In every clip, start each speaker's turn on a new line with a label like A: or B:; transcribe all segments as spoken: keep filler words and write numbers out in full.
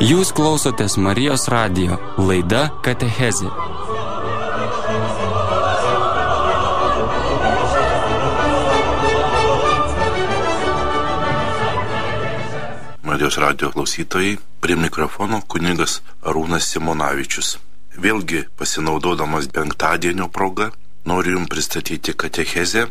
A: Jūs klausotės Marijos radijo, laida Katechezė.
B: Marijos radijo klausytojai, prie mikrofono kunigas Arūnas Simonavičius. Vėlgi, pasinaudodamas penktadienio proga, noriu jums pristatyti katechezę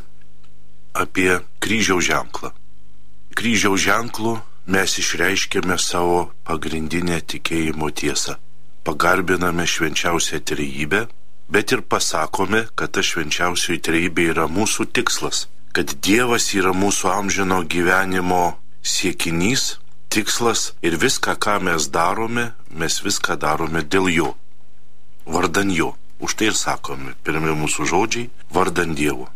B: apie kryžiaus ženklą. Kryžiaus ženklu mes išreiškėme savo pagrindinę tikėjimo tiesą. Pagarbiname švenčiausią trejybę, bet ir pasakome, kad ta švenčiausioji trejybė yra mūsų tikslas, kad Dievas yra mūsų amžino gyvenimo siekinys, tikslas ir viską, ką mes darome, mes viską darome dėl jo, vardan jo. Už tai ir sakome, pirmi mūsų žodžiai, vardan Dievo.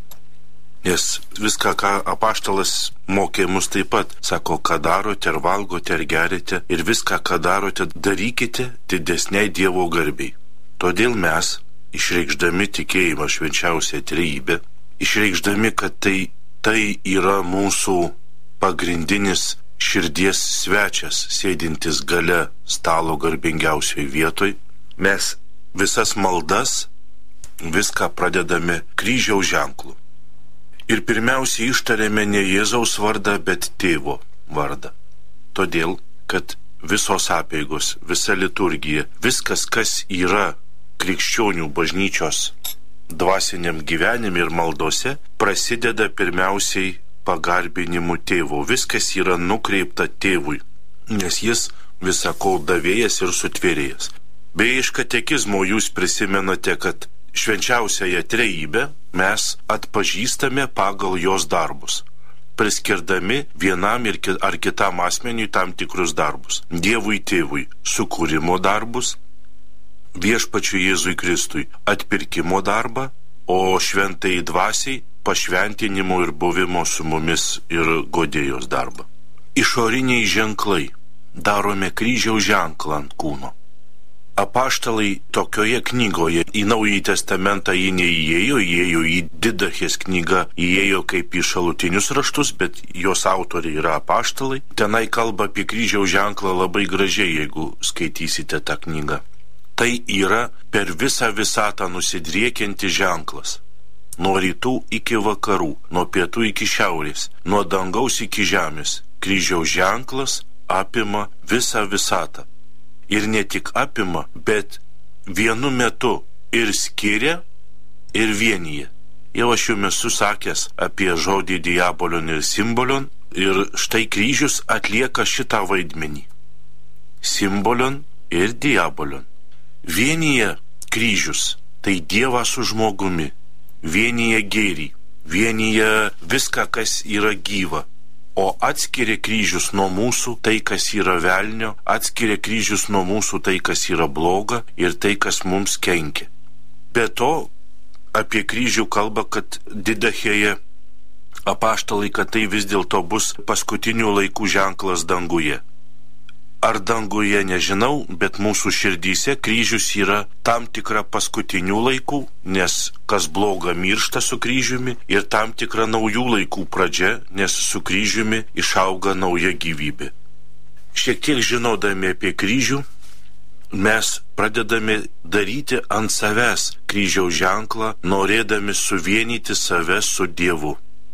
B: Nes viską, ką apaštalas mokė mus taip pat, sako, ką darote, ar valgote, ar gerite, ir viską, ką darote, darykite didesniai Dievo garbei. Todėl mes, išreikšdami tikėjimą švenčiausią trejybę, išreikšdami, kad tai, tai yra mūsų pagrindinis širdies svečias, sėdintis gale stalo garbingiausioj vietoj, mes visas maldas, viską pradedame kryžiaus ženklu. Ir pirmiausiai ištarėme ne Jėzaus vardą, bet Tėvo vardą. Todėl, kad visos apeigos, visa liturgija, viskas, kas yra krikščionių bažnyčios dvasiniam gyvenime ir maldose, prasideda pirmiausiai pagarbinimu Tėvo. Viskas yra nukreipta Tėvui, nes jis visako davėjas ir sutvėrėjas. Beje, iš katekizmo jūs prisimenate, kad švenčiausiąją trejybę mes atpažįstame pagal jos darbus, priskirdami vienam ir ar kitam asmeniui tam tikrus darbus. Dievui Tėvui sukūrimo darbus, viešpačiui Jėzui Kristui atpirkimo darbą, o šventai dvasiai pašventinimo ir buvimo su mumis ir godėjos darbą. Išoriniai ženklai. Darome kryžiaus ženklą ant kūno. Apaštalai tokioje knygoje į Naująjį testamentą jį neįėjo, įėjo į Didachės knygą, įėjo kaip į šalutinius raštus, bet jos autoriai yra apaštalai. Tenai kalba apie kryžiaus ženklą labai gražiai, jeigu skaitysite tą knygą. Tai yra per visą visatą nusidriekianti ženklas. Nuo rytų iki vakarų, nuo pietų iki šiaurės, nuo dangaus iki žemės. Kryžiaus ženklas apima visą visatą. Ir ne tik apima, bet vienu metu ir skiria, ir vienyje. Jau aš jums esu sakęs apie žodį diabolion ir simbolion, ir štai kryžius atlieka šitą vaidmenį. Simbolion ir diabolion. Vienyje kryžius, tai Dievas su žmogumi. Vienyje gėrį, vienyje viską, kas yra gyva. O atskiria kryžius nuo mūsų tai, kas yra velnio, atskiria kryžius nuo mūsų tai, kas yra bloga ir tai, kas mums kenkia. Be to, apie kryžių kalba, kad Didachėje apaštalai, kad tai vis dėlto bus paskutinių laikų ženklas danguje. Ar danguje nežinau, bet mūsų širdyse kryžius yra tam tikra paskutinių laikų, nes kas bloga miršta su kryžiumi, ir tam tikra naujų laikų pradžia, nes su kryžiumi išauga nauja gyvybė. Šiek tiek žinodami apie kryžių, mes pradedame daryti ant savęs kryžiaus ženklą, norėdami suvienyti save su Dievu.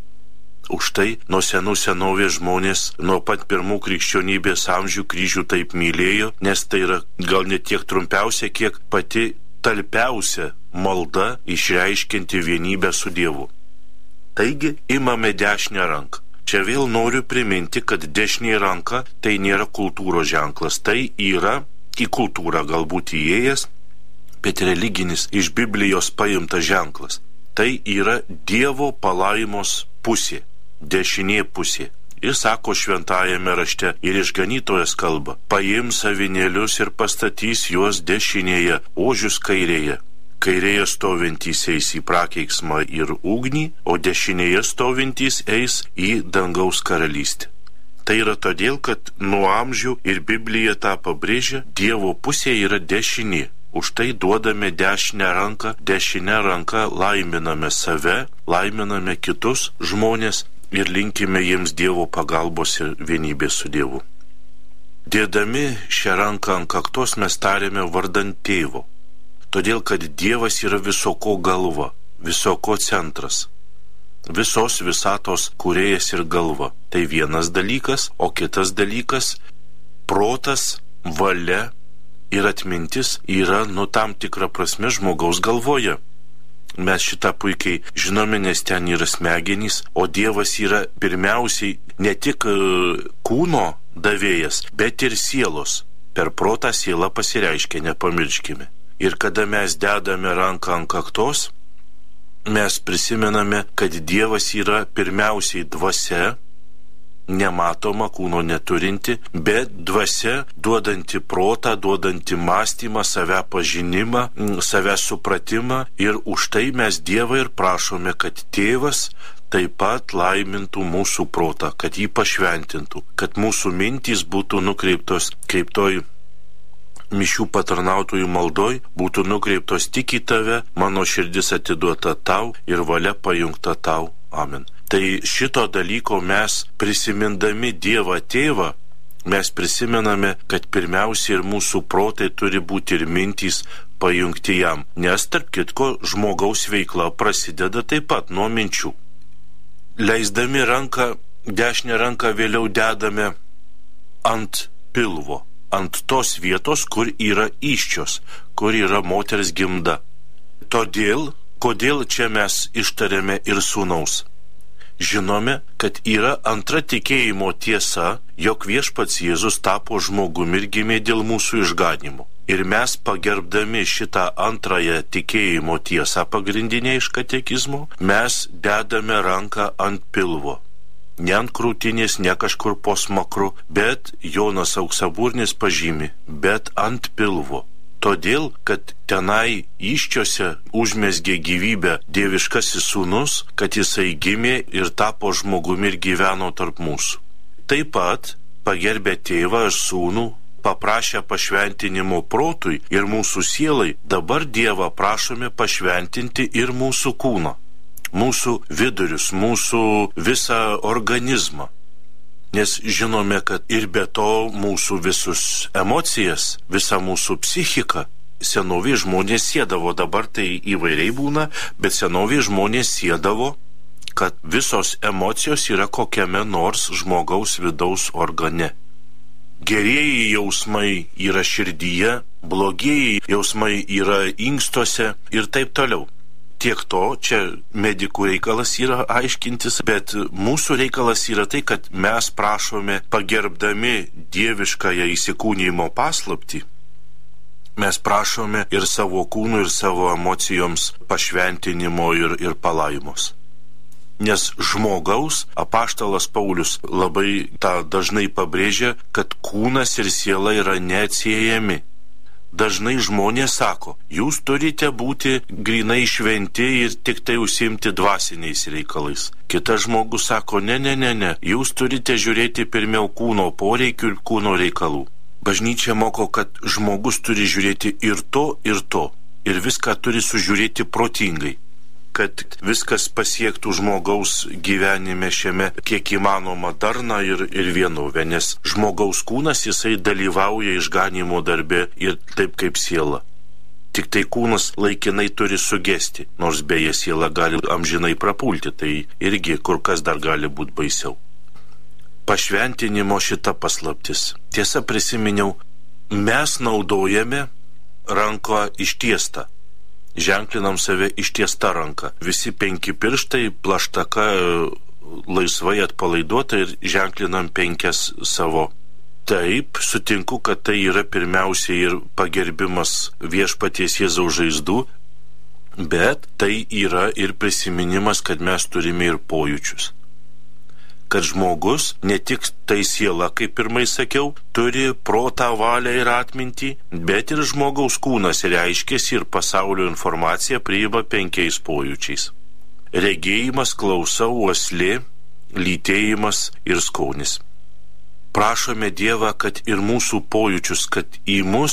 B: Už tai nuo senų senovės žmonės nuo pat pirmų krikščionybės amžių kryžių taip mylėjo, nes tai yra gal ne tiek trumpiausia, kiek pati talpiausia malda išreiškinti vienybę su Dievu. Taigi, imame dešinę ranką. Čia vėl noriu priminti, kad dešinė ranka tai nėra kultūros ženklas, tai yra į kultūrą galbūt įėjęs, bet religinis iš Biblijos paimtas ženklas. Tai yra Dievo palaimos pusė. Dešinė pusė. Ir sako šventajame rašte, ir išganytojas kalba, paims avinėlius ir pastatys juos dešinėje, ožius kairėje. Kairėje stovintys eis į prakeiksmą ir ugnį, o dešinėje stovintys eis į dangaus karalystę. Tai yra todėl, kad nuo amžių ir Biblija tą pabrėžia, Dievo pusė yra dešinė. Už tai duodame dešinę ranką, dešinę ranką laiminame save, laiminame kitus žmonės ir linkime jiems Dievo pagalbos ir vienybės su Dievu. Dėdami šią ranką ant kaktos mes tariame vardant Tėvo. Todėl, kad Dievas yra visoko galva, visoko centras. Visos visatos kūrėjas ir galva. Tai vienas dalykas, o kitas dalykas - protas, valia ir atmintis yra nu tam tikra prasme žmogaus galvoje. Mes šitą puikiai žinome, nes ten yra smegenys, o Dievas yra pirmiausiai ne tik kūno davėjas, bet ir sielos. Per protą siela pasireiškia, nepamirškime. Ir kada mes dedame ranką ant kaktos, mes prisimename, kad Dievas yra pirmiausiai dvasia, nematoma, kūno neturinti, bet dvasia duodanti protą, duodanti mąstymą, save pažinimą, save supratimą, ir už tai mes Dievą ir prašome, kad Tėvas taip pat laimintų mūsų protą, kad jį pašventintų, kad mūsų mintys būtų nukreiptos, kaip toj mišių patarnautojų maldoj, būtų nukreiptos tik į tave, mano širdis atiduota tau ir valia pajungta tau. Amen. Tai šito dalyko mes prisimindami Dievą Tėvą, mes prisimename, kad pirmiausia ir mūsų protai turi būti ir mintys pajungti jam, nes tarp kitko žmogaus veikla prasideda taip pat nuo minčių. Leisdami ranką, dešinę ranką vėliau dedame ant pilvo, ant tos vietos, kur yra įsčios, kur yra moters gimda. Todėl, kodėl čia mes ištarėme ir sūnaus? Žinome, kad yra antra tikėjimo tiesa, jog viešpats Jėzus tapo žmogumi ir gimė dėl mūsų išganimo. Ir mes pagerbdami šitą antrąją tikėjimo tiesą pagrindinę iš katekizmo, mes dedame ranką ant pilvo. Ne ant krūtinės, ne kažkur po smakru, bet Jonas Auksaburnis pažymi, bet ant pilvo. Todėl, kad tenai įsčiose užmezgė gyvybę dieviškasis sūnus, kad jisai gimė ir tapo žmogumi ir gyveno tarp mūsų. Taip pat pagerbė tėvą ir sūnų, paprašę pašventinimo protui ir mūsų sielai, dabar Dievą prašome pašventinti ir mūsų kūną, mūsų vidurius, mūsų visą organizmą. Nes žinome, kad ir be to mūsų visus emocijas, visą mūsų psichiką, senovė žmonės siedavo, dabar tai įvairiai būna, bet senovė žmonės siedavo, kad visos emocijos yra kokiame nors žmogaus vidaus organe. Gerieji jausmai yra širdyje, blogieji jausmai yra inkstuose ir taip toliau. Tiek to, čia medikų reikalas yra aiškintis, bet mūsų reikalas yra tai, kad mes prašome, pagerbdami dieviškąją įsikūnijimo paslaptį, mes prašome ir savo kūnų, ir savo emocijoms pašventinimo ir, ir palaimos. Nes žmogaus apaštalas Paulius labai tą dažnai pabrėžia, kad kūnas ir siela yra neatsiejami. Dažnai žmonės sako, jūs turite būti grinai šventi ir tik tai užsiimti dvasiniais reikalais. Kitas žmogus sako, ne, ne, ne, ne, jūs turite žiūrėti pirmiau kūno poreikių ir kūno reikalų. Bažnyčia moko, kad žmogus turi žiūrėti ir to, ir to, ir viską turi sužiūrėti protingai, kad viskas pasiektų žmogaus gyvenime šiame kiek įmanoma darną ir, ir vienovę, nes žmogaus kūnas jisai dalyvauja išganimo darbe ir taip kaip siela. Tik tai kūnas laikinai turi sugesti, nors beje siela gali amžinai prapulti, tai irgi kur kas dar gali būti baisiau. Pašventinimo šita paslaptis. Tiesa, prisiminiau, mes naudojame ranką ištiestą. Ženklinam save ištiesta ranka. Visi penki pirštai, plaštaka laisvai atpalaiduota ir ženklinam penkias savo. Taip, sutinku, kad tai yra pirmiausiai ir pagerbimas viešpaties Jėzaus žaizdų, bet tai yra ir prisiminimas, kad mes turime ir pojūčius. Kad žmogus, ne tik tai siela, kaip pirmai sakiau, turi protą, valią ir atmintį, bet ir žmogaus kūnas reiškiasi ir pasaulio informaciją priima penkiais pojūčiais. Regėjimas, klausa, uoslė, lytėjimas ir skonis. Prašome Dievą, kad ir mūsų pojūčius, kad į mus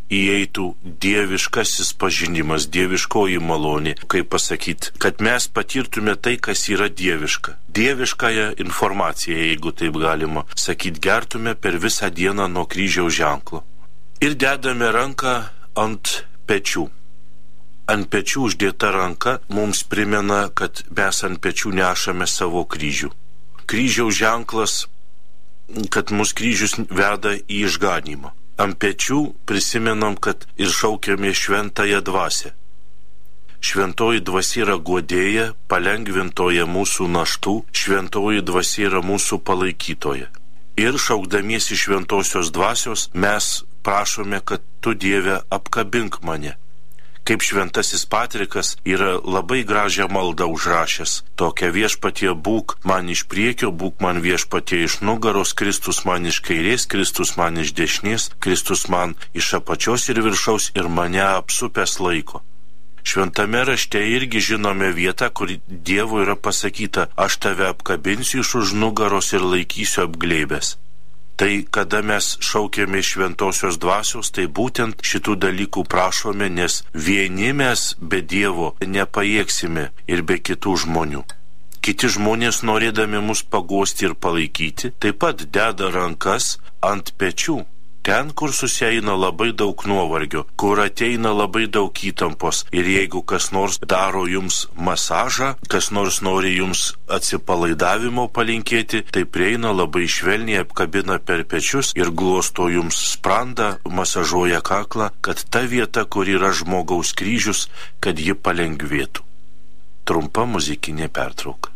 B: įeitų dieviškasis pažinimas, dieviškoji malonė, kaip pasakyti, kad mes patirtume tai, kas yra dieviška. Dieviškąją informaciją, jeigu taip galima sakyti, gertume per visą dieną nuo kryžiaus ženklo. Ir dedame ranką ant pečių. Ant pečių uždėta ranka mums primena, kad mes ant pečių nešame savo kryžių. Kryžiaus ženklas, kad mūsų kryžius veda į išganymą. Ant pečių prisimenam, kad ir šaukiame šventąją dvasią. Šventoji dvasia yra guodėja, palengvintoja mūsų naštų, šventoji dvasia yra mūsų palaikytoja. Ir šaukdamiesi šventosios dvasios mes prašome, kad tu, Dieve, apkabink mane. Kaip šventasis Patrikas yra labai gražią maldą užrašęs. Tokia: viešpatie būk man iš priekio, būk man viešpatie iš nugaros, Kristus man iš kairės, Kristus man iš dešinės, Kristus man iš apačios ir viršaus ir mane apsupęs laiko. Šventame rašte irgi žinome vietą, kur Dievo yra pasakyta: aš tave apkabinsiu iš už nugaros ir laikysiu apglėbęs. Tai kada mes šaukėme šventosios dvasios, tai būtent šitų dalykų prašome, nes vieni mes be Dievo nepajėgsime ir be kitų žmonių. Kiti žmonės, norėdami mus paguosti ir palaikyti, taip pat deda rankas ant pečių. Ten, kur susieina labai daug nuovargio, kur ateina labai daug įtampos. Ir jeigu kas nors daro jums masažą, kas nors nori jums atsipalaidavimo palinkėti, tai prieina labai švelniai, apkabina per pečius ir glosto jums sprandą, masažuoja kaklą, kad ta vieta, kur yra žmogaus kryžius, kad ji palengvėtų. Trumpa muzikinė pertrauka.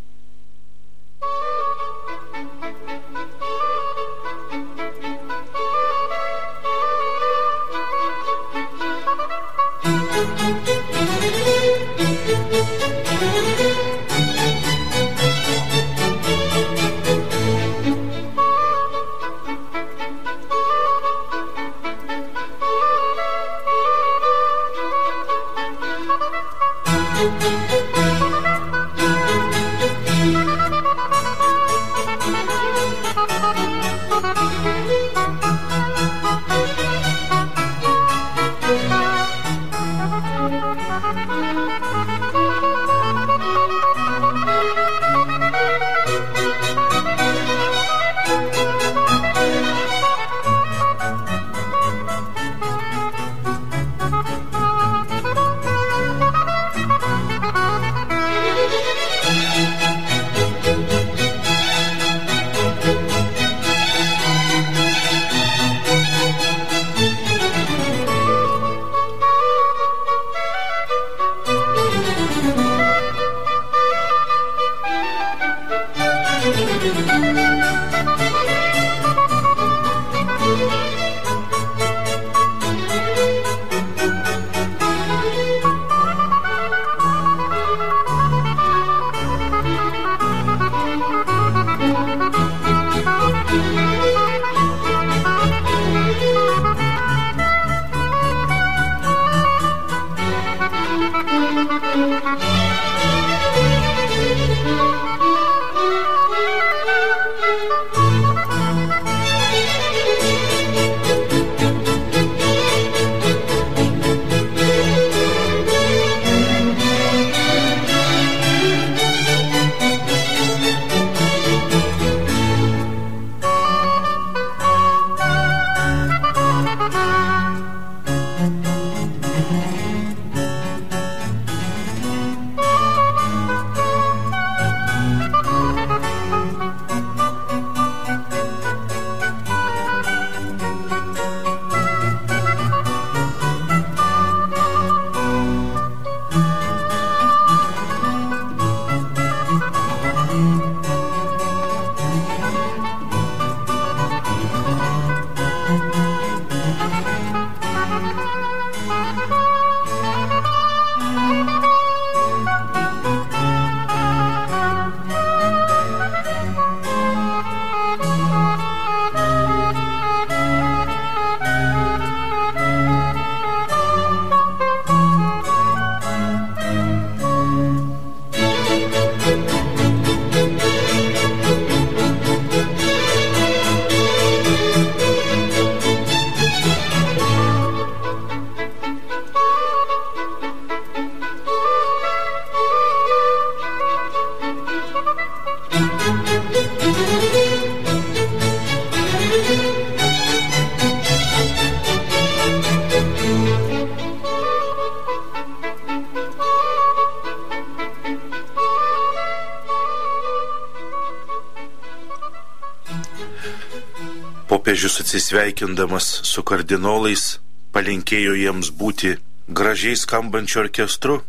B: Popiežius atsisveikindamas su kardinolais palinkėjo jiems būti gražiai skambančiu orkestru.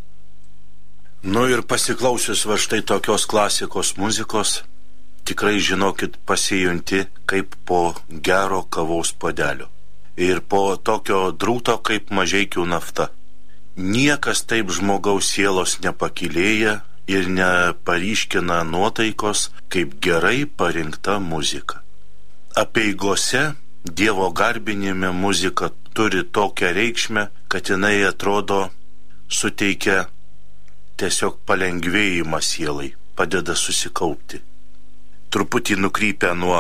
B: Nu ir pasiklausius va štai tokios klasikos muzikos, tikrai žinokit, pasijunti kaip po gero kavos puodelio ir po tokio drūto kaip mažeikių nafta. Niekas taip žmogaus sielos nepakilėja ir neparyškina nuotaikos kaip gerai parinkta muzika. Apeigose, Dievo garbinime muzika turi tokią reikšmę, kad jinai atrodo suteikia tiesiog palengvėjimą sielai, padeda susikaupti. Truputį nukrypę nuo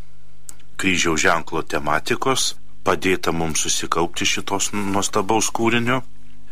B: kryžiaus ženklo tematikos, padėta mums susikaupti šitos nuostabaus kūrinio.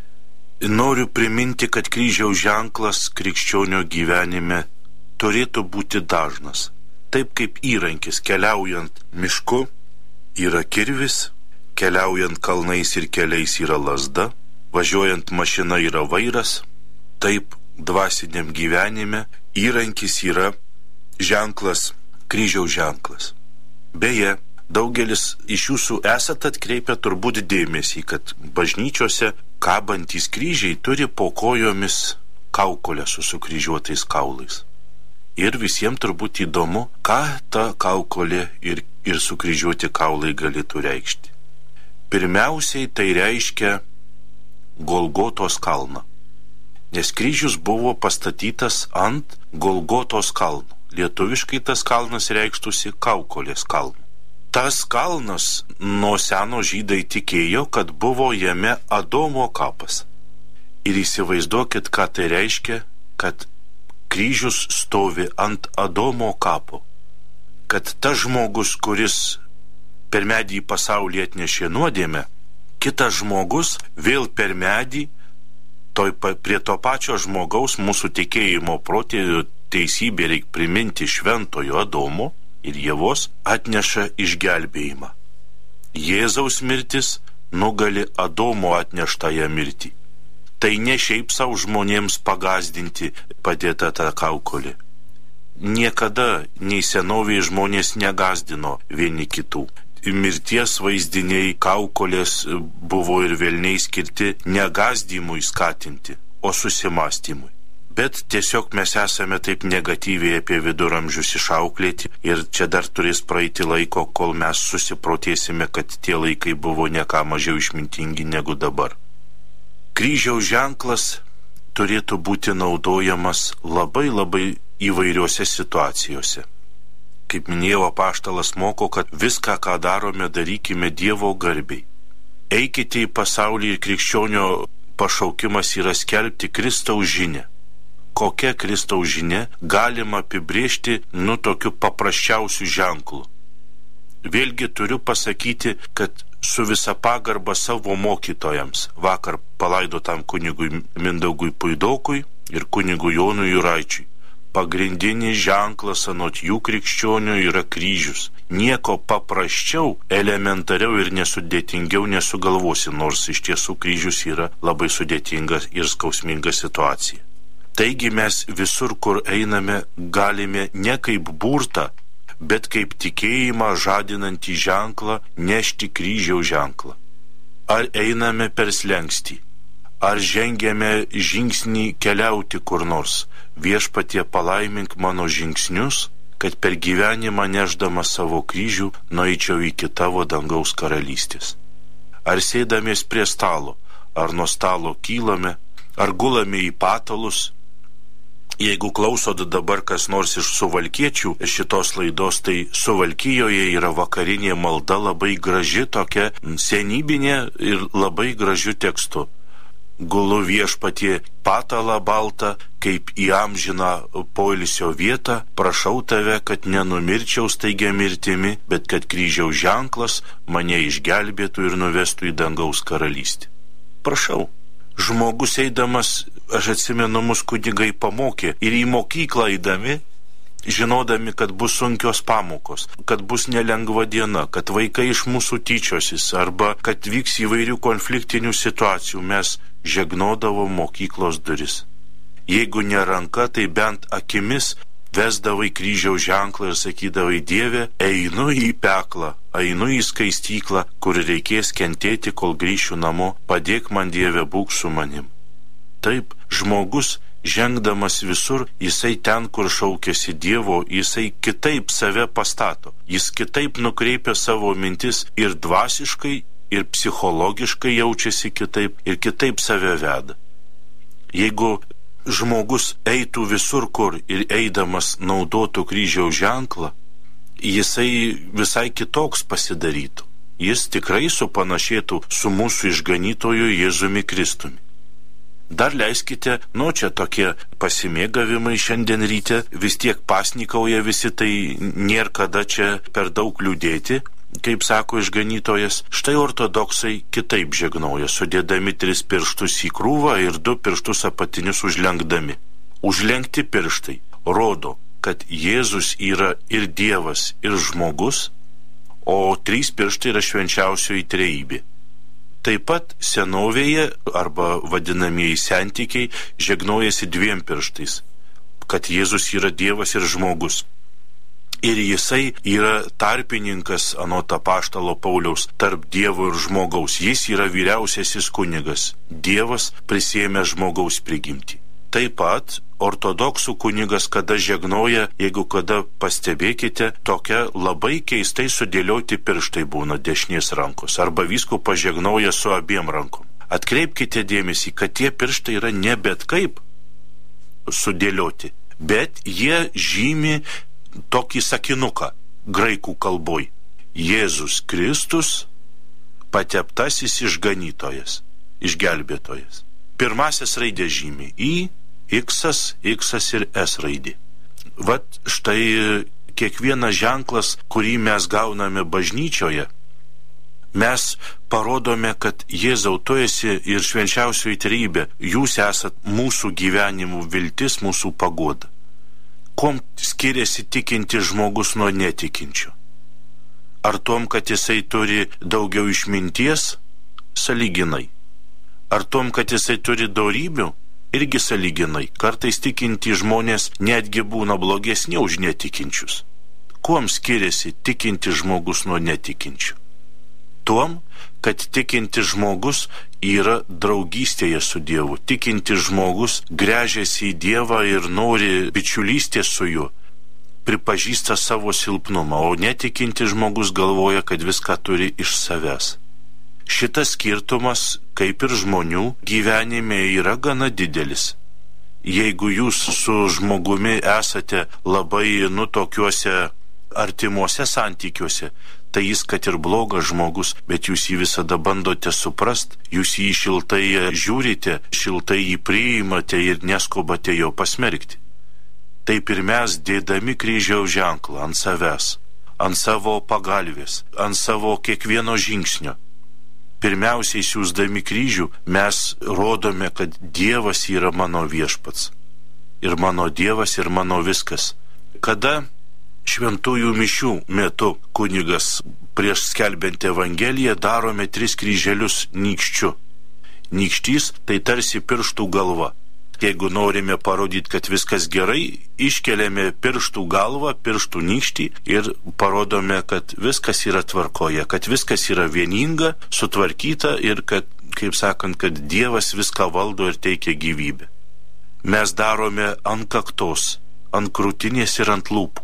B: Noriu priminti, kad kryžiaus ženklas krikščionio gyvenime turėtų būti dažnas. Taip kaip įrankis keliaujant mišku yra kirvis, keliaujant kalnais ir keliais yra lazda, važiuojant mašina yra vairas, taip dvasiniam gyvenime įrankis yra ženklas, kryžiaus ženklas. Beje, daugelis iš jūsų esat atkreipę turbūt dėmesį, kad bažnyčiose kabantys kryžiai turi po kojomis kaukolę su sukryžiuotais kaulais. Ir visiems turbūt įdomu, ką ta kaukolė ir, ir sukryžiuoti kaulai galėtų reikšti. Pirmiausiai tai reiškia Golgotos kalną, nes kryžius buvo pastatytas ant Golgotos kalno. Lietuviškai tas kalnas reikštųsi kaukolės kalnu. Tas kalnas nuo seno žydai tikėjo, kad buvo jame Adomo kapas. Ir įsivaizduokit, ką tai reiškia, kad kryžius stovi ant Adomo kapo. Kad tas žmogus, kuris per medį į pasaulį atnešė nuodėmę, kitas žmogus vėl per medį toj, prie to pačio žmogaus mūsų tikėjimo protėvių teisybė reikia priminti šventojo Adomo ir Ievos atneša išgelbėjimą. Jėzaus mirtis nugali Adomo atneštąją mirtį. Tai ne šiaip savo žmonėms pagazdinti padėta ta kaukolė. Niekada nei senovėje žmonės negazdino vieni kitų. Mirties vaizdiniai kaukolės buvo ir velniai skirti negazdymui skatinti, o susimastymui. Bet tiesiog mes esame taip negatyviai apie viduramžius išauklėti ir čia dar turės praeiti laiko, kol mes susiprotėsime, kad tie laikai buvo ne ką mažiau išmintingi negu dabar. Kryžiaus ženklas turėtų būti naudojamas labai labai įvairiose situacijose. Kaip minėjau, apaštalas moko, kad viską, ką darome, darykime Dievo garbiai. Eikite į pasaulį ir krikščionio pašaukimas yra skelbti Kristaus žinią. Kokia Kristaus žinia galima apibrėžti nu tokiu paprasčiausiu ženklu. Vėlgi turiu pasakyti, kad su visa pagarba savo mokytojams, vakar palaidotam kunigui Mindaugui Puidokui ir kunigui Jonui Juraičiui, pagrindinis ženklas anot jų krikščionių yra kryžius. Nieko paprasčiau, elementariau ir nesudėtingiau nesugalvosi, nors iš tiesų kryžius yra labai sudėtingas ir skausminga situacija. Taigi mes visur, kur einame, galime ne kaip burtą, bet kaip tikėjimą žadinantį ženklą nešti kryžiaus ženklą. Ar einame per slenkstį, ar žengiame žingsnį keliauti kur nors, Viešpatie palaimink mano žingsnius, kad per gyvenimą nešdama savo kryžių nueičiau iki tavo dangaus karalystės. Ar sėdamės prie stalo, ar nuo stalo kylame, ar gulame į patalus. Jeigu klausot dabar kas nors iš suvalkiečių šitos laidos, tai Suvalkijoje yra vakarinė malda labai graži, tokia senybinė ir labai gražiu tekstu. Gulu Viešpatie patalą baltą, kaip į amžiną poilsio vietą, prašau tave, kad nenumirčiau staigia mirtimi, bet kad kryžiaus ženklas mane išgelbėtų ir nuvestų į dangaus karalystę. Prašau. Žmogus eidamas, aš atsimenu, mus kunigai pamokė ir į mokyklą eidami, žinodami, kad bus sunkios pamokos, kad bus nelengva diena, kad vaikai iš mūsų tyčiosis arba kad vyks įvairių konfliktinių situacijų, mes žegnodavo mokyklos duris. Jeigu ne ranka, tai bent akimis vesdavai kryžiaus ženklą ir sakydavai: Dieve, einu į peklą, einu į skaistyklą, kur reikės kentėti, kol grįšiu namo, padėk man, Dieve, būk su manim. Taip, žmogus, žengdamas visur, jisai ten, kur šaukėsi Dievo, jisai kitaip save pastato, jis kitaip nukreipia savo mintis ir dvasiškai, ir psichologiškai jaučiasi kitaip, ir kitaip save veda. Jeigu žmogus eitų visur kur ir eidamas naudotų kryžiaus ženklą, jisai visai kitoks pasidarytų. Jis tikrai supanašėtų su mūsų išganytoju Jėzumi Kristumi. Dar leiskite, nu čia tokie pasimėgavimai šiandien ryte, vis tiek pasnikauja visi, tai nėra kada čia per daug liūdėti. Kaip sako išganytojas, štai ortodoksai kitaip žegnoja, sudėdami tris pirštus į krūvą ir du pirštus apatinius užlenkdami. Užlenkti pirštai rodo, kad Jėzus yra ir Dievas, ir žmogus, o trys pirštai yra švenčiausioji trejybė. Taip pat senovėje, arba vadinamieji sentikiai, žegnojasi dviem pirštais, kad Jėzus yra Dievas ir žmogus. Ir jisai yra tarpininkas, anot apaštalo Pauliaus, tarp Dievo ir žmogaus. Jis yra vyriausiasis kunigas. Dievas prisėmė žmogaus prigimtį. Taip pat ortodoksų kunigas, kada žegnoja, jeigu kada pastebėkite, tokia labai keistai sudėlioti pirštai būna dešinės rankos, arba vyskupas žegnoja su abiem rankom. Atkreipkite dėmesį, kad tie pirštai yra ne bet kaip sudėlioti, bet jie žymi tokį sakinuką graikų kalboj: Jėzus Kristus, pateptasis išganytojas, išgelbėtojas. Pirmasis raidė žymi I, X, X ir S raidė. Vat štai kiekvienas ženklas, kurį mes gauname bažnyčioje, mes parodome, kad Jėzau, tu esi ir švenčiausioji trejybė, jūs esat mūsų gyvenimų viltis, mūsų paguoda. Kuom skiriasi tikinti žmogus nuo netikinčio? Ar tom, kad jisai turi daugiau išminties? Saliginai. Ar tom, kad jisai turi dorybių? Irgi saliginai. Kartais tikinti žmonės netgi būna blogesni už netikinčius. Kuom skiriasi tikinti žmogus nuo netikinčių? Tuom, kad tikinti žmogus yra draugystėje su Dievu. Tikinti žmogus gręžiasi į Dievą ir nori bičiulystės su juo, pripažįsta savo silpnumą, o netikinti žmogus galvoja, kad viską turi iš savęs. Šitas skirtumas, kaip ir žmonių gyvenime, yra gana didelis. Jeigu jūs su žmogumi esate labai nu tokiuose artimuose santykiuose, tai jis, kad ir blogas žmogus, bet jūs jį visada bandote suprast, jūs jį šiltai žiūrite, šiltai jį priimate ir neskubate jo pasmerkti. Taip ir mes, dėdami kryžiaus ženklą ant savęs, ant savo pagalvės, ant savo kiekvieno žingsnio, pirmiausiai siųsdami kryžių, mes rodome, kad Dievas yra mano viešpats. Ir mano Dievas, ir mano viskas. Kada šventųjų mišių metu kunigas prieš skelbiant Evangeliją darome tris kryželius nykščiu. Nykštys tai tarsi pirštų galva. Jeigu norime parodyti, kad viskas gerai, iškeliame pirštų galvą, pirštų nykštį ir parodome, kad viskas yra tvarkoje, kad viskas yra vieninga, sutvarkyta ir kad, kaip sakant, kad Dievas viską valdo ir teikia gyvybę. Mes darome ant kaktos, ant krūtinės ir ant lūpų.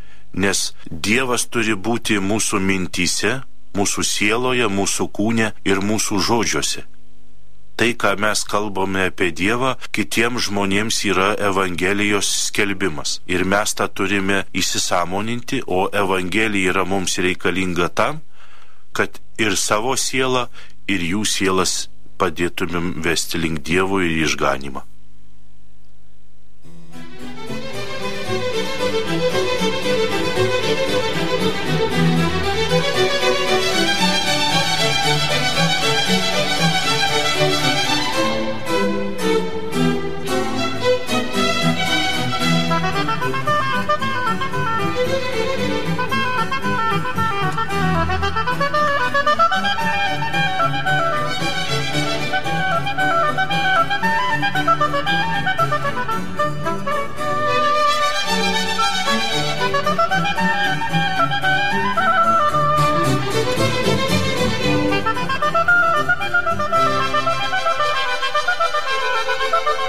B: Nes Dievas turi būti mūsų mintyse, mūsų sieloje, mūsų kūne ir mūsų žodžiuose. Tai, ką mes kalbame apie Dievą, kitiems žmonėms yra Evangelijos skelbimas. Ir mes tą turime įsisąmoninti, o Evangelija yra mums reikalinga tam, kad ir savo sielą, ir jų sielas padėtumėm vesti link Dievo ir išganimą.
C: Thank you.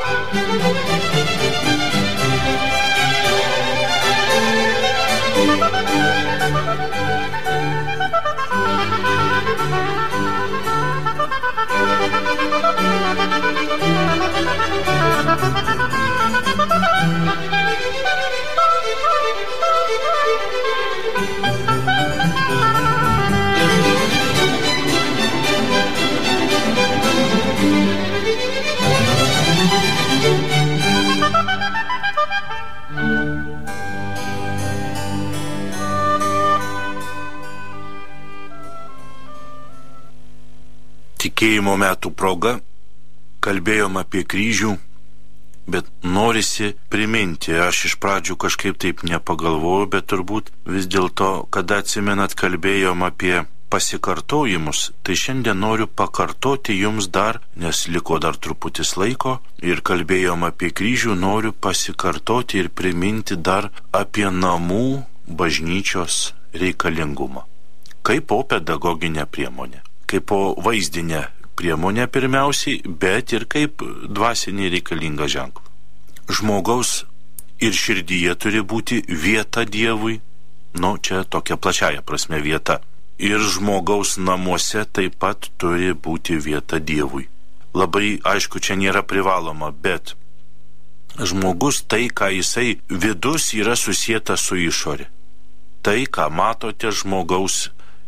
B: Tikėjimo metų proga kalbėjom apie kryžių, bet norisi priminti, aš iš pradžių kažkaip taip nepagalvojau, bet turbūt vis dėlto, kada atsimenat, kalbėjom apie pasikartojimus, tai šiandien noriu pakartoti jums dar, nes liko dar truputis laiko ir kalbėjom apie kryžių, noriu pasikartoti ir priminti dar apie namų bažnyčios reikalingumą. Kaip po pedagoginę priemonę, kaip po vaizdinę priemonę pirmiausiai, bet ir kaip dvasinį reikalingą ženklą. Žmogaus ir širdyje turi būti vieta Dievui, nu čia tokia plačiaja prasme vieta. Ir žmogaus namuose taip pat turi būti vieta Dievui. Labai aišku, čia nėra privaloma, bet žmogus tai, ką jisai vidus yra susietas su išorė. Tai, ką matote žmogaus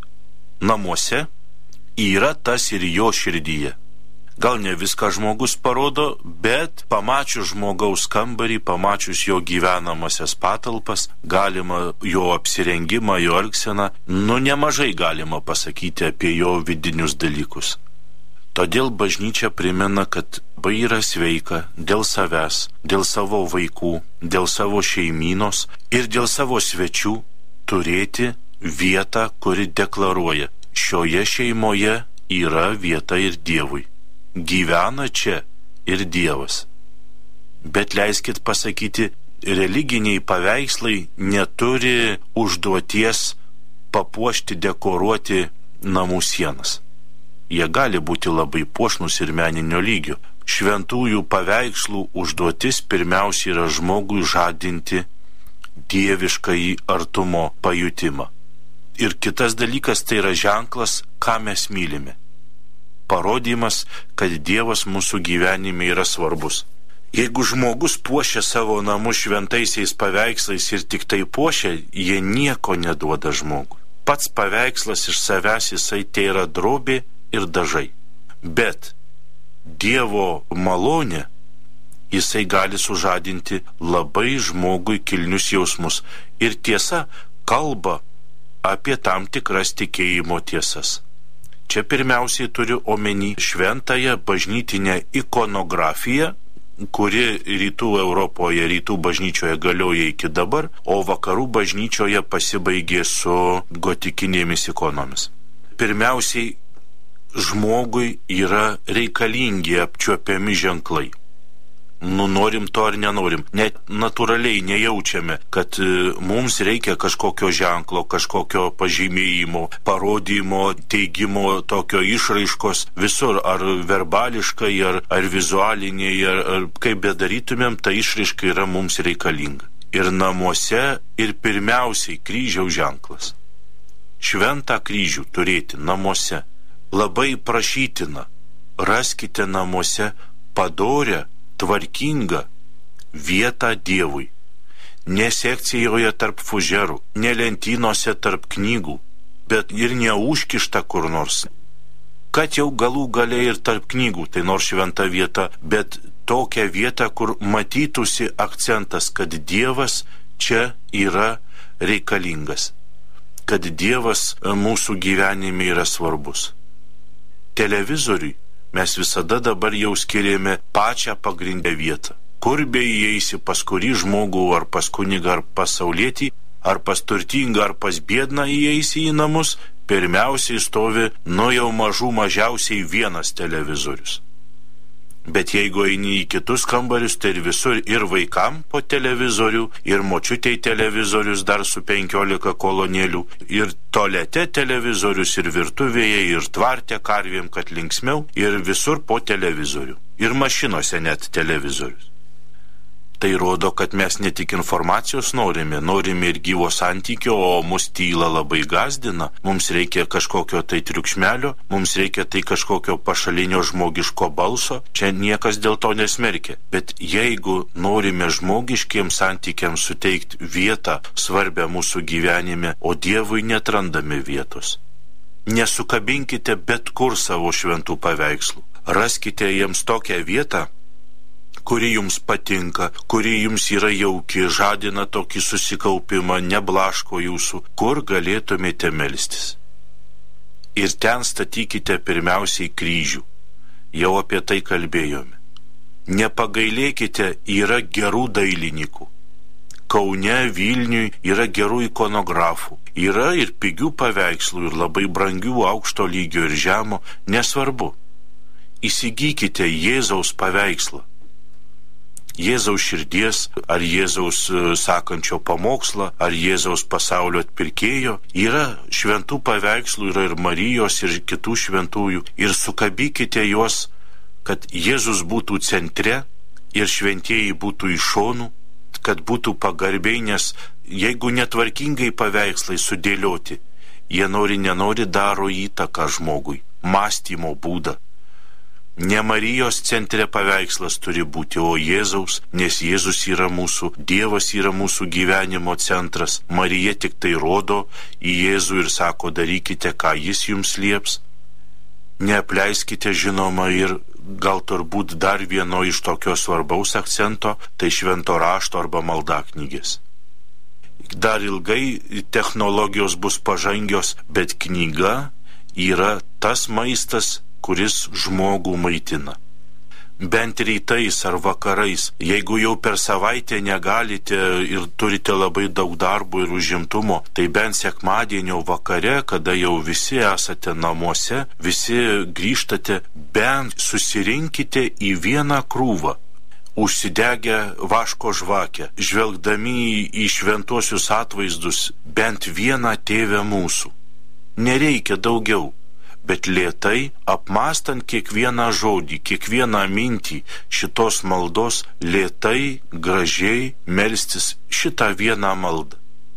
B: namuose, yra tas ir jo širdyje. Gal ne viską žmogus parodo, bet pamačius žmogaus kambarį, pamačius jo gyvenamasias patalpas, galima jo apsirengimą, jo elgseną, nu nemažai galima pasakyti apie jo vidinius dalykus. Todėl bažnyčia primena, kad yra sveika dėl savęs, dėl savo vaikų, dėl savo šeimynos ir dėl savo svečių turėti vietą, kuri deklaruoja: šioje šeimoje yra vieta ir Dievui. Gyvena čia ir Dievas. Bet leiskit pasakyti, religiniai paveikslai neturi užduoties papuošti, dekoruoti namų sienas. Jie gali būti labai puošnus ir meninio lygio. Šventųjų paveikslų užduotis pirmiausia yra žmogui žadinti dieviškąjį artumo pajutimą. Ir kitas dalykas, tai yra ženklas, ką mes mylime. Parodymas, kad Dievas mūsų gyvenime yra svarbus. Jeigu žmogus puošia savo namus šventaisiais paveikslais ir tik tai puošia, jie nieko neduoda žmogui. Pats paveikslas iš savęs jisai tai yra drobė ir dažai. Bet Dievo malonė jisai gali sužadinti labai žmogui kilnius jausmus. Ir tiesa, kalba apie tam tikras tikėjimo tiesas. Čia pirmiausiai turiu omeny šventąją bažnytinę ikonografiją, kuri rytų Europoje, rytų bažnyčioje galioja iki dabar, o vakarų bažnyčioje pasibaigė su gotikinėmis ikonomis. Pirmiausiai, žmogui yra reikalingi apčiuopiami ženklai. Nu, norim to ar nenorim. Net natūraliai nejaučiame, kad mums reikia kažkokio ženklo, kažkokio pažymėjimo, parodymo, teigimo, tokio išraiškos visur, ar verbališkai, ar, ar vizualiniai, ar, ar kaip bedarytumėm, ta išraiška yra mums reikalinga. Ir namuose, ir pirmiausiai kryžiaus ženklas. Šventą kryžių turėti namuose labai prašytina. Raskite namuose padorę, tvarkinga vieta Dievui. Ne sekcijoje tarp fužerų, ne lentynose tarp knygų, bet ir neužkišta kur nors. Kad jau galų gale ir tarp knygų, tai nors šventa vieta, bet tokia vieta, kur matytųsi akcentas, kad Dievas čia yra reikalingas, kad Dievas mūsų gyvenime yra svarbus. Televizoriui mes visada dabar jau skiriame pačią pagrindę vietą. Kur be įeisi, pas kurį žmogų, ar pas kunigą, ar pas saulietį, ar pas turtingą, ar pas biedną įeisi į namus, pirmiausiai stovi nuo jau mažų mažiausiai vienas televizorius. Bet jeigu eini į kitus kambarius, tai ir visur ir vaikam po televizorių, ir močiutei televizorius dar su penkiolika kolonėlių, ir tualete televizorius, ir virtuvėje, ir tvarte karvėm, kad linksmiau, ir visur po televizorių. Ir mašinose net televizorius. Tai rodo, kad mes ne tik informacijos norime, norime ir gyvo santykio, o mus tyla labai gazdina. Mums reikia kažkokio tai triukšmelio, mums reikia tai kažkokio pašalinio žmogiško balso. Čia niekas dėl to nesmerkia. Bet jeigu norime žmogiškiems santykiams suteikti vietą svarbę mūsų gyvenime, o Dievui netrandame vietos, nesukabinkite bet kur savo šventų paveikslų. Raskite jiems tokią vietą, kuri jums patinka, kuri jums yra jauki, žadina tokį susikaupimą, neblaško jūsų, kur galėtumėte melstis. Ir ten statykite pirmiausiai kryžių. Jau apie tai kalbėjome. Nepagailėkite, yra gerų dailininkų. Kaune, Vilniui yra gerų ikonografų. Yra ir pigių paveikslų, ir labai brangių, aukšto lygio ir žemo, nesvarbu. Įsigykite Jėzaus paveikslą. Jėzaus širdies, ar Jėzaus sakančio pamokslą, ar Jėzaus pasaulio atpirkėjo. Yra šventų paveikslų, yra ir Marijos, ir kitų šventųjų. Ir sukabykite juos, kad Jėzus būtų centre ir šventieji būtų iš šonų, kad būtų pagarbiai, nes jeigu netvarkingai paveikslai sudėlioti, jie nori, nenori daro įtaką žmogui, mąstymo būdą. Ne Marijos centre paveikslas turi būti, o Jėzaus, nes Jėzus yra mūsų, Dievas yra mūsų gyvenimo centras. Marija tik tai rodo į Jėzų ir sako, darykite, ką jis jums lieps. Neapleiskite, žinoma, ir gal turbūt dar vieno iš tokio svarbaus akcento, tai švento rašto arba maldaknygės. Dar ilgai technologijos bus pažangios, bet knyga yra tas maistas, kuris žmogų maitina. Bent rytais ar vakarais, jeigu jau per savaitę negalite ir turite labai daug darbo ir užimtumo, tai bent sekmadienio vakare, kada jau visi esate namuose, visi grįžtate, bent susirinkite į vieną krūvą, užsidegę vaško žvakę, žvelgdami į šventuosius atvaizdus, bent vieną Tėvę mūsų. Nereikia daugiau. Bet lėtai, apmastant kiekvieną žodį, kiekvieną mintį šitos maldos, lėtai, gražiai melstis šitą vieną maldą.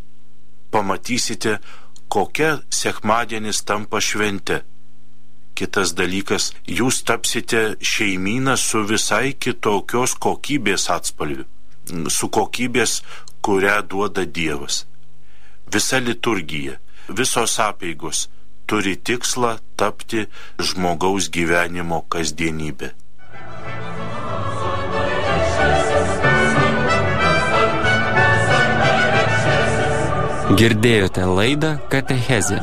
B: Pamatysite, kokia sekmadienis tampa švente. Kitas dalykas, jūs tapsite šeimyną su visai kitokios kokybės atspalviu, su kokybės, kurią duoda Dievas. Visa liturgija, visos apeigos turi tikslą tapti žmogaus gyvenimo kasdienybė.
A: Girdėjote laidą Katechezė.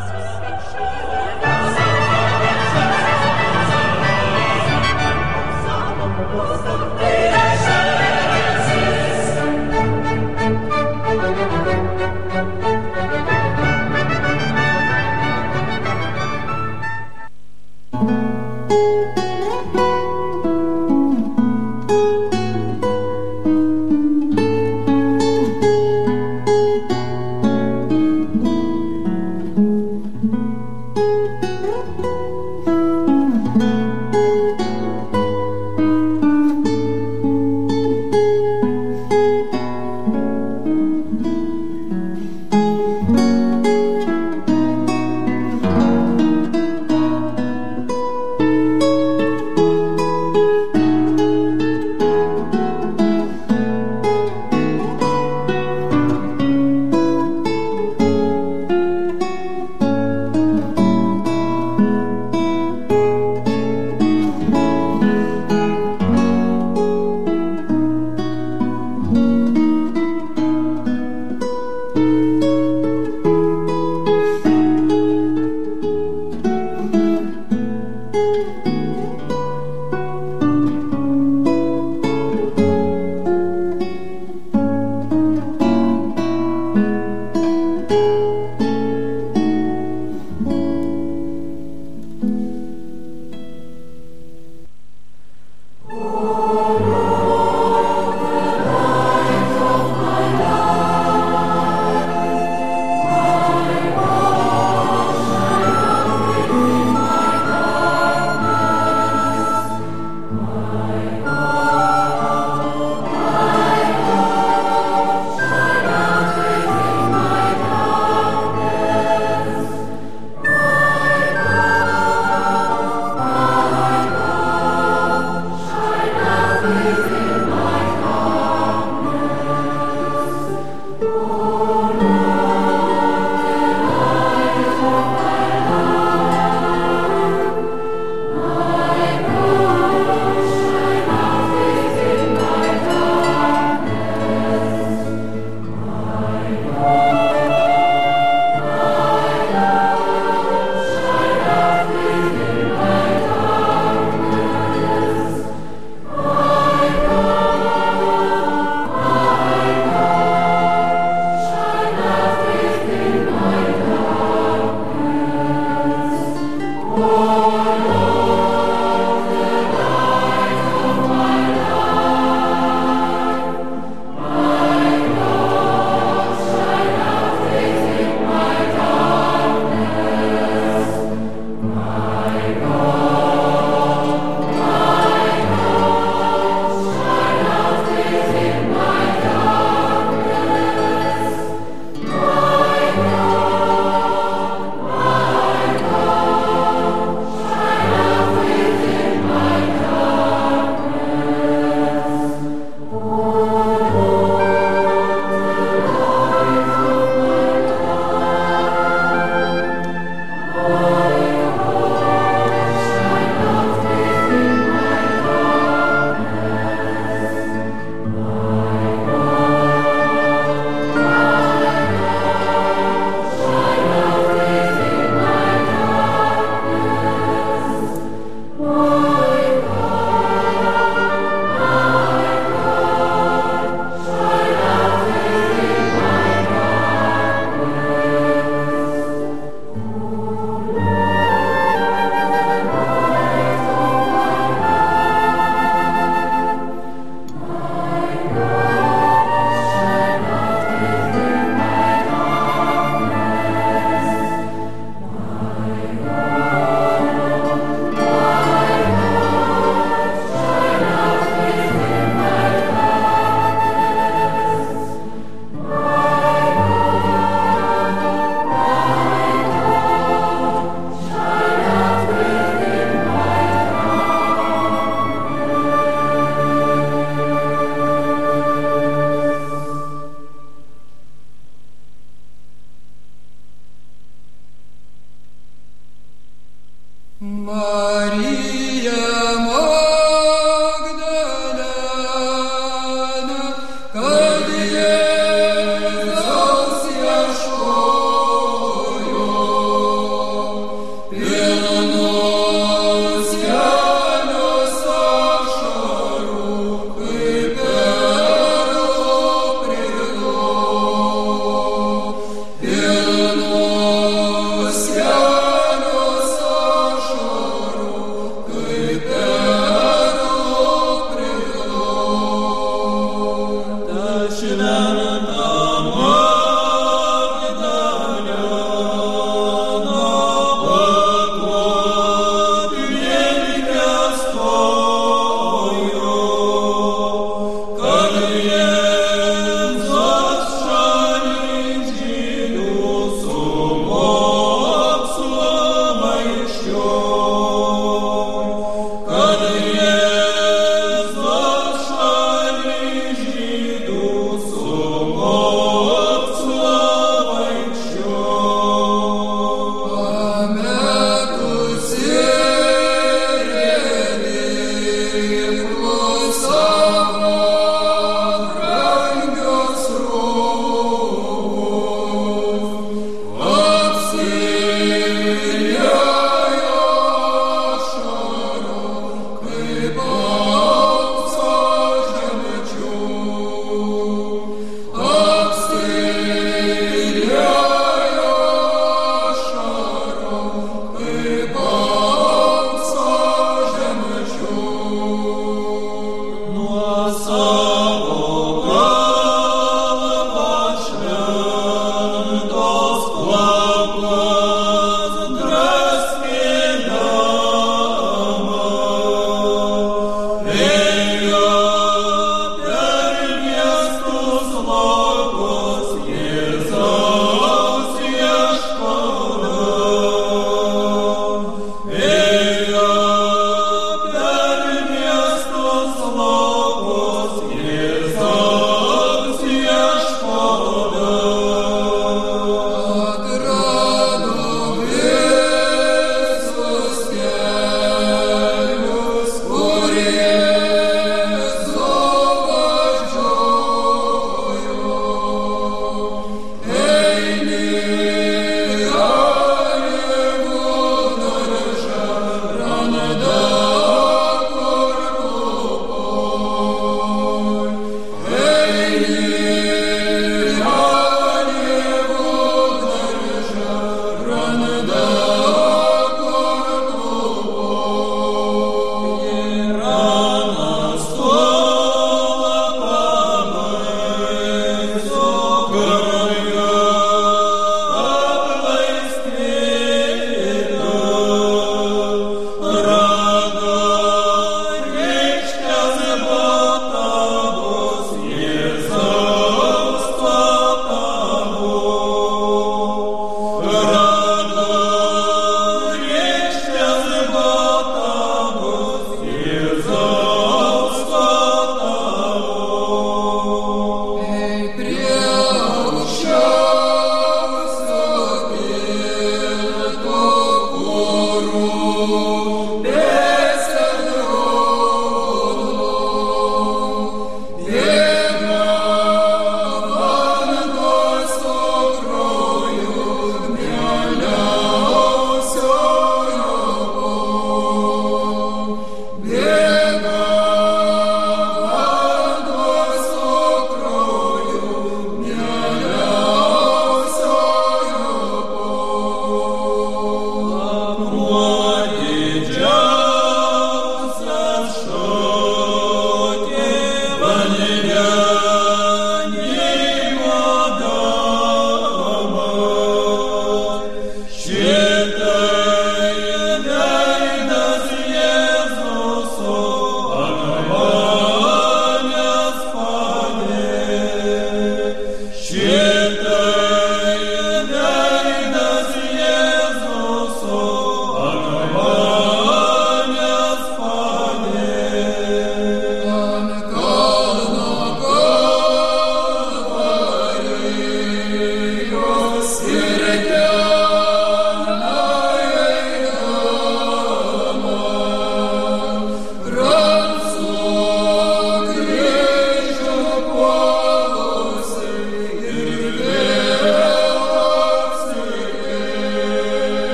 C: Slogos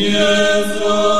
C: Jėzus.